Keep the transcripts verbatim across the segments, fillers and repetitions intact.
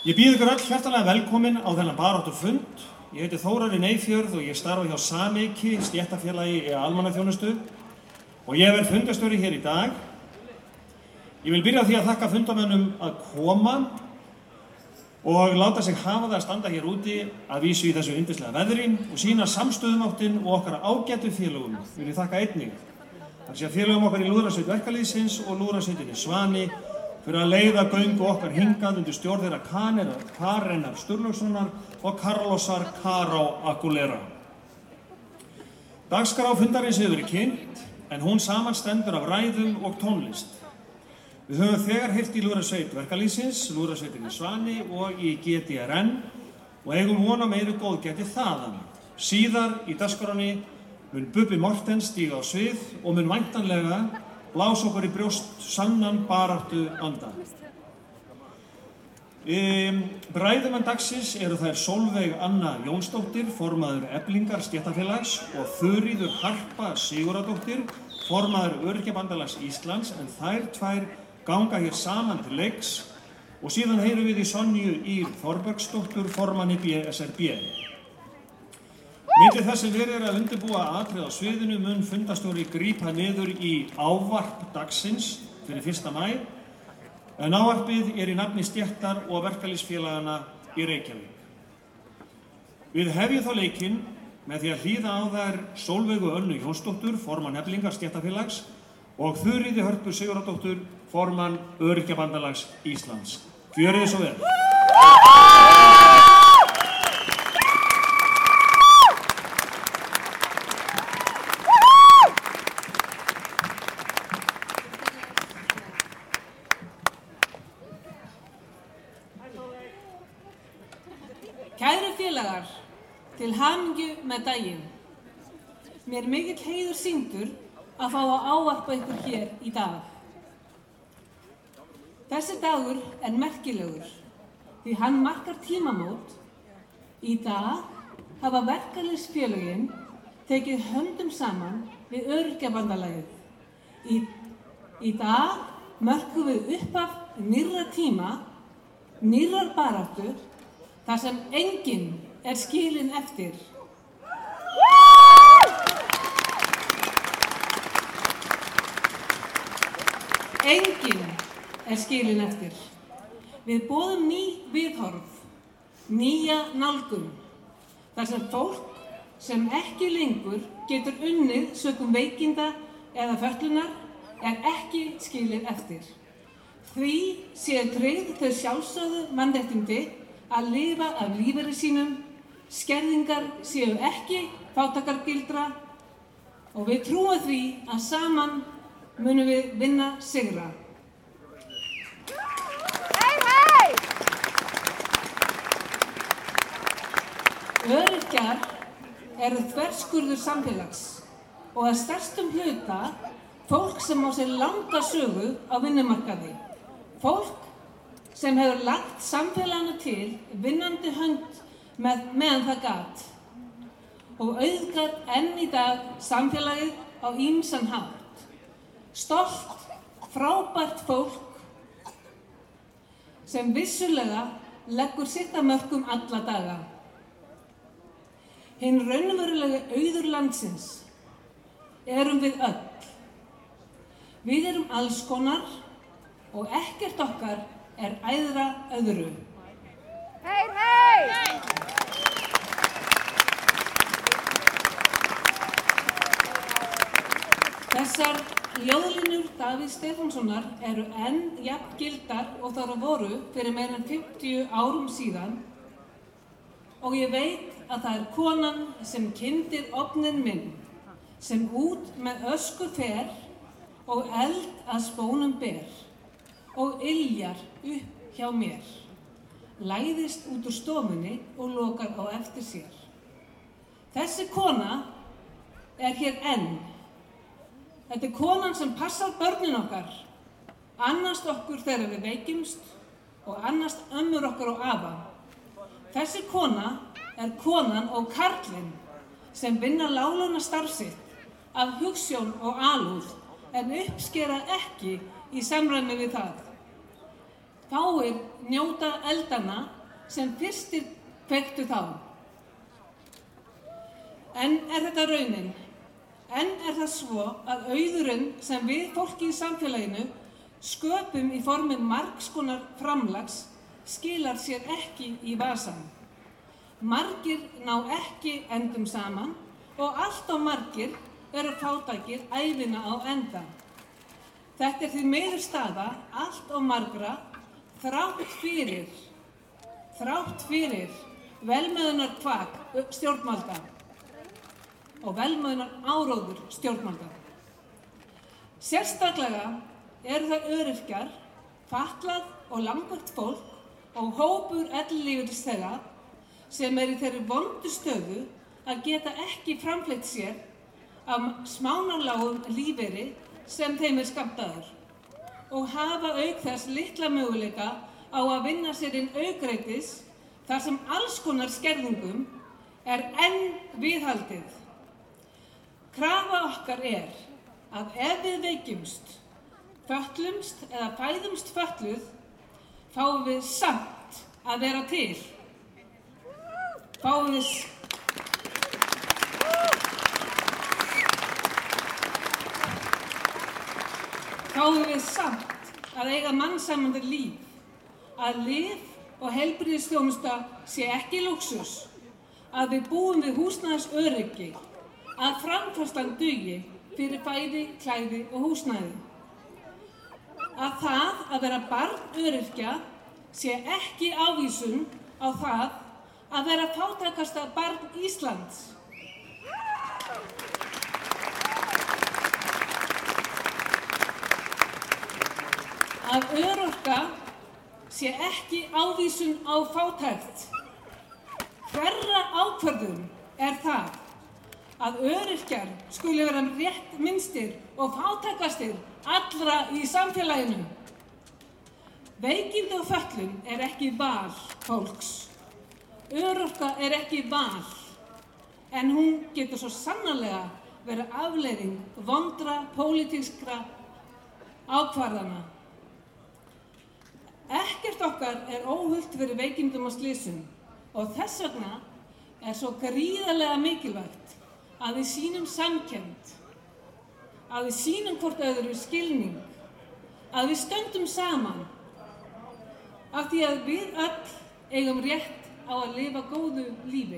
Ég býð ykkur öll hjartanlega velkomin á þennan baráttufund. Ég heiti Þórarinn Eyfjörð og ég starfa hjá Sameyki, stéttarfélagi í almannaþjónustu og ég verð fundarstjóri hér í dag. Ég vil byrja á því að þakka fundamönnum að koma og láta sig hafa það að standa hér úti að vísu í þessu yndislega veðri og sýna samstöðumáttin og okkar ágætu félögum. Vil ég þakka einnig. Það sé félögum okkar í Lúðrasveit verkalýðsins og Lúðrasveitinni Svani fyrir að leiða göngu okkar hingað undir stjórn þeirra Karenar Sturlaugssonar og Carlosar Caro Aguilera. Dagskrá fundarins hefur verið kynnt, en hún samanstendur af ræðum og tónlist. Við höfum þegar heyrt í Lúðrasveit verkalýðsins, Lúðrasveitinni Svani og í G D R N og eigum von á meiri góðgæti þaðan. Síðar í dagskránni mun Bubbi Mortens stíga á svið og mun væntanlega blása okkur í brjóst sannan baráttu anda. Um, Ræðumenn dagsins eru þær Sólveig Anna Jónsdóttir, formaður Eflingar stéttarfélags og Þuríður Harpa Sigurðardóttir, formaður Öryrkjabandalags Íslands, en þær tvær ganga hér saman til leiks og síðan heyrum við í Sonju Ýr Þorbergsdóttur, formanni B S R B. Milli þess sem verið er að undirbúa atriði á sviðinu mun fundarstjóri grípa niður í ávarp dagsins fyrir fyrsta maí, en ávarpið er í nafni stéttar og verkalýðsfélagana í Reykjavík. Við hefjum þá leikinn með því að hlýða á þær Sólveigu Önnu Jónsdóttur, formann Eflingar stéttarfélags, og Þuríði Hörpu Sigurðardóttur, formann Öryrkjabandalags Íslands. Gjörið svo vel. Kæru félagar, til hamingju með daginn. Mér er mikill heiður sýndur að fá að ávarpa ykkur hér í dag. Þessi dagur er merkilegur, því hann markar tímamót. Í dag hafa verkalýðsfélögin tekið höndum saman við Öryrkjabandalagið. Í, í dag mörkum við upphaf nýrra tíma, nýrrar baráttu, þar sem enginn er skilinn eftir. Enginn er skilinn eftir. Við boðum ný viðhorf, nýja nálgun, þar sem fólk sem ekki lengur getur unnið sökum veikinda eða fötlunar er ekki skilinn eftir. Því séu tryggð þau sjálfsögðu mannréttindi að lifa af lífeyri sínum, skerðingar séu ekki fátækargildra og við trúum því að saman munum við vinna sigra. Hei, hei! Öryrkjar eru þverskurður samfélags og að stærstum hluta fólk sem á sér langa sögu á vinnumarkaði. Fólk sem hefur lagt samfélaginu til vinnandi hönd með, meðan það gat og auðgar enn í dag samfélagið á ýmsan hátt. Stolt, frábært fólk sem vissulega leggur sitt af mörkum alla daga. Hinn raunverulega auður landsins erum við öll. Við erum alls konar og ekkert okkar er æðra öðru. Hei, hei! Þessar ljóðlínur Davíðs Stefánssonar eru enn jafn gildar og þar voru fyrir meira en fimmtíu árum síðan og ég veit að það er konan sem kyndir ofninn minn, sem út með ösku fer og eld að spónum ber og yljar upp hjá mér, læðist út úr stofunni og lokar á eftir sér. Þessi kona er hér enn. Þetta er konan sem passar börnin okkar, annast okkur þegar við veikimst og annast ömmur okkar og afa. Þessi kona er konan og karlinn sem vinna láglauna starf sitt af hugsjón og alúð en uppskera ekki í samræmi við það. fáir njóta eldanna sem fyrstir kveiktu þá. En er þetta raunin? En er það svo að auðurinn sem við fólki í samfélaginu sköpum í formi margs konar framlags skilar sér ekki í vasann? Margir ná ekki endum saman og allt of margir eru fátækir ævina á enda. Þetta er því meður staða allt of margra þrátt fyrir, þrátt fyrir velmeðunar kvak stjórnvalda og velmeðunar áróður stjórnvalda. Sérstaklega eru það öryrkjar, fatlað og langveikt fólk og hópur ellilífeyrisþega sem er í þeirri vondu stöðu að geta ekki framfleytt sér af smánarlágum lífeyri sem þeim er skammtaður og hafa auk þess litla möguleika á að vinna sér inn aukreitis þar sem alls konar skerðingum er enn viðhaldið. Krafa okkar er að ef við veikjumst, fötlumst eða fæðumst fötluð, fáum við samt að vera til. Fáum við Fáum við samt að eiga mannsæmandi líf, að lyf og heilbrigðisþjónusta sé ekki lúxus, að við búum við húsnæðisöryggi, að framfærslan dugi fyrir fæði, klæði og húsnæði. Að það að vera barn öryrkja sé ekki ávísun á það að vera fátækasta barn Íslands. Að örorka sé ekki ávísun á fátækt. Hverra ákvörðun er það að öryrkjar skuli vera rétt minnstir og fátækastir allra í samfélaginu? Veikindi og fötlun er ekki val fólks. Örorka er ekki val, en hún getur svo sannarlega verið afleiðing vondra pólitískra ákvarðana. Ekkert okkar er óhult fyrir veikindum og slysum og þess vegna er svo gríðarlega mikilvægt að við sýnum samkennd, að við sýnum hvort öðru skilning, að við stöndum saman af því að við öll eigum rétt á að lifa góðu lífi.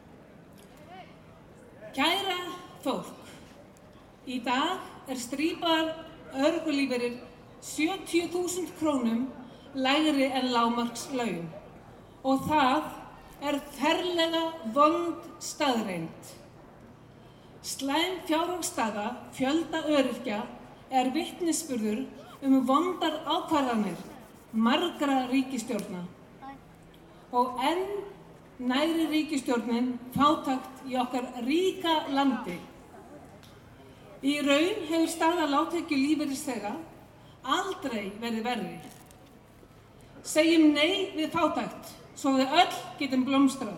Kæra fólk, í dag er strípaður örorkulífeyrir sjötíu þúsund krónum lægri en lágmarkslaun og það er ferlega vond staðreynd. Slæm fjárhagsstaða fjölda öryrkja er vitnisburður um vondar ákvarðanir margra ríkisstjórna og enn næri ríkisstjórnin fátækt í okkar ríka landi. Í raun hefur staða lágtekjulífeyrisþega aldrei verið verri. Segjum nei við fátækt, svo við öll getum blómstrað.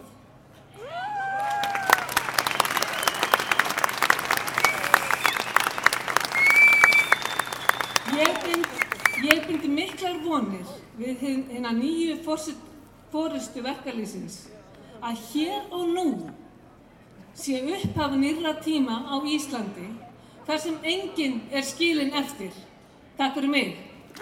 Ég bind, ég bindi miklar vonir við hina nýju forystu verkalýðsins að hér og nú sé upphaf nýrra tíma á Íslandi þar sem enginn er skilinn eftir. Takk fyrir mig.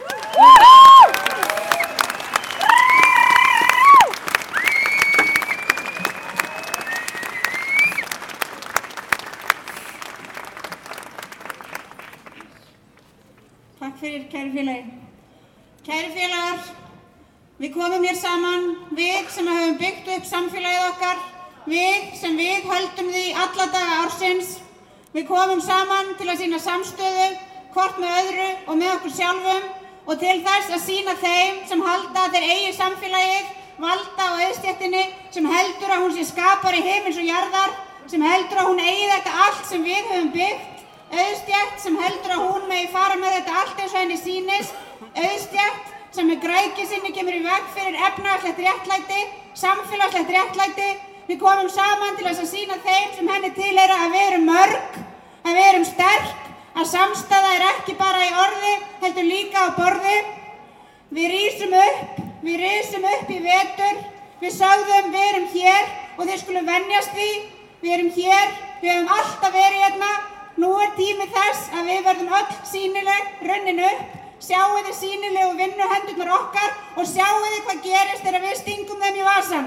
Takk fyrir, kæru félagi. Kæru félagar, við komum hér saman, við sem höfum byggt upp samfélagið okkar, við sem við höldum því alla daga ársins. Við komum saman til að sýna samstöðu, hvort með öðru og með okkur sjálfum og til þess að sýna þeim sem halda að þeir eigi samfélagið, valda á auðstéttinni, sem heldur að hún sé skapari himins og jarðar, sem heldur að hún eigi þetta allt sem við höfum byggt, auðstétt sem heldur að hún megi fara með þetta allt eins og henni sýnist, auðstétt sem með græðgi sinni kemur í veg fyrir efnahagslegt réttlæti, samfélagslegt réttlæti. Við komum saman til þess að sýna þeim sem henni tilheyra að við erum mörg, að við erum sterk, að samstaða er ekki bara í orði, heldur líka á borði. Við rísum upp, við rísum upp í vetur, við sögðum við erum hér og þið skulum venjast því, við erum hér, við höfum alltaf verið hérna, nú er tími þess að við verðum öll sýnileg, runnin upp, sjáu þið sýnilegu vinnuhendurnar okkar og sjáu þið hvað gerist þegar við stingum þeim í vasann.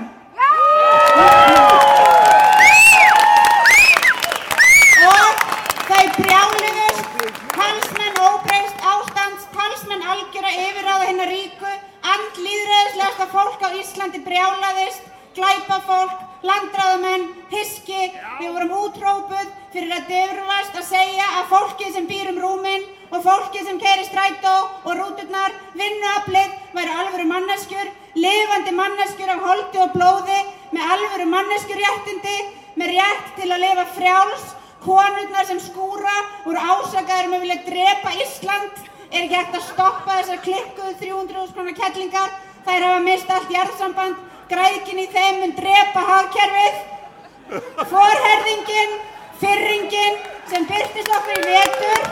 Og þau brjáluðust, talsmenn óbreyst ástands, talsmenn algjöra yfirráða hinna ríku, andlýðræðislegasta fólk á Íslandi brjálaðist, glæpafólk, landráðamenn, hyski, við vorum úthrópuð fyrir að dirfast að segja að fólkið sem býr um rúminn og fólkið sem keyrir strætó og rúturnar, vinnuaflið, væru alvöru manneskjur, lifandi manneskjur af holdi og blóði, með alvöru manneskjuréttindi, með rétt til að lifa frjáls, konurnar sem skúra voru ásakaðar um að vilja drepa Ísland, er ekki hægt að stoppa þessar klikkuðu þrjú hundruð þúsund króna kettlingar, þær hafa mist allt jarðsamband, græðgin í þeim mun drepa hagkerfið. Forherðingin, firringin sem birtist okkur í vetur.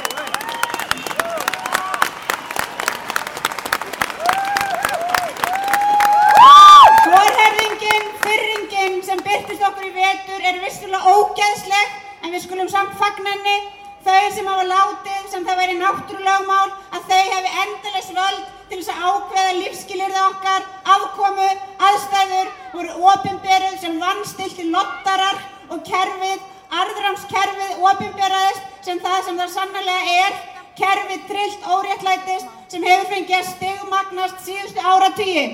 Forherðingin, firringin sem birtist okkur í vetur er vissulega ógeðsleg, en við skulum samt fagna henni. Þau sem hafa látið, sem það væri náttúrulögmál, að þau hafi endalaus völd til þess að ákveða lífsskilyrði okkar, afkomu, aðstæður, voru opinberuð sem vanstilltir lottarar og kerfið, arðrámskerfið opinberaðist sem það sem það sannarlega er, kerfið trillt óréttlætis sem hefur fengið að stigmagnast síðustu áratugi.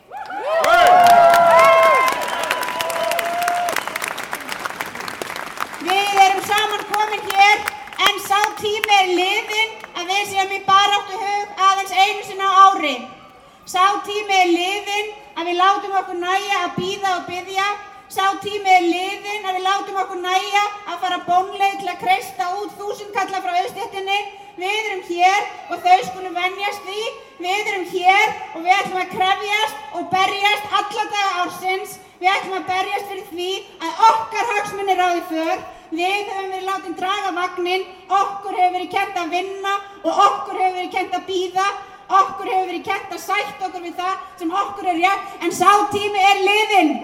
Við erum saman komin hér, en sá tími er liðinn að við séum í baráttuhug aðeins einu sinni á ári. Sá tími er liðinn að við látum okkur nægja að bíða og biðja. Sá tími er liðinn að við látum okkur nægja að fara bónleið til að kreista út þúsundkalla frá auðstéttinni. Við erum hér og þau skulum venjast því. Við erum hér og við ætlum að krefjast og berjast alla daga ársins. Við ætlum að berjast fyrir því að okkar hagsmunir ráði för. Við höfum verið látin draga vagninn, okkur hefur verið kennt að vinna og okkur hefur verið kennt að bíða. Okkur hefur verið kennt að sætta okkur við það sem okkur er rétt, en sá tími er liðinn.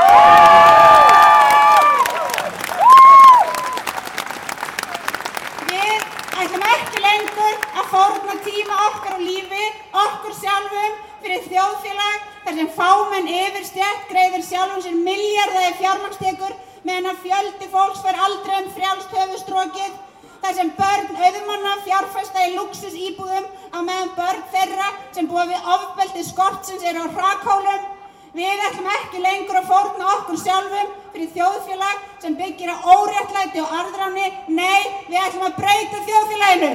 Við ætlum ekki lengur að fórna tíma okkar og lífi, okkur sjálfum, fyrir þjóðfélag þar sem fámenn yfirstétt greiðir sjálfum sér milljarða í fjármagnstekjur meðan að fjöldi fólks fær aldrei um frjálst höfuðstrokið. Þar sem börn auðmanna fjárfesta í lúxusíbúðum á meðan börn þeirra sem búa við ofbeldi skortsins eru á hrakhólum. Við ætlum ekki lengur að fórna okkur sjálfum fyrir þjóðfélag sem byggir á óréttlæti og arðráni. Nei, við ætlum að breyta þjóðfélaginu.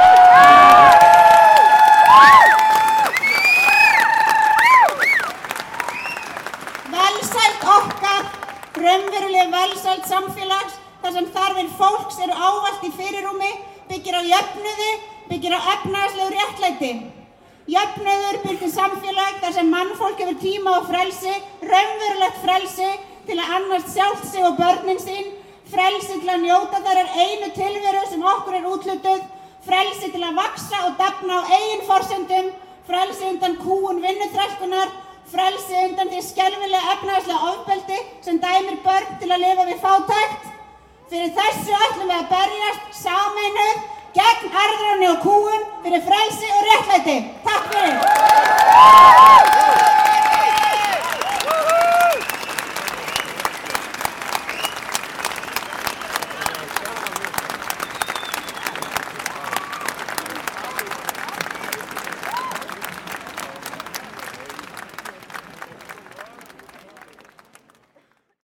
Velsæld okkar, raunveruleg velsæld samfélags, þar sem þarfir fólks eru ávallt í fyrirrúmi, byggir á jöfnuði, byggir á efnahagslegu réttlæti. Jöfnuður byggir samfélag þar sem mannfólk hefur tíma og frelsi, raunverulegt frelsi til að annast sjálft sig og börnin sín, frelsi til að njóta þeirrar einu tilveru sem okkur er úthlutuð, frelsi til að vaxa og dafna á eigin forsendum, frelsi undan kúgun vinnuþrælkunar, frelsi undan því skelfilega efnahagslega ofbeldi sem dæmir börn til að lifa við fátækt. Fyrir þessu ætlum við að berjast sameinuð gegn arðráni og kúgun fyrir frelsi og réttlæti. Takk fyrir!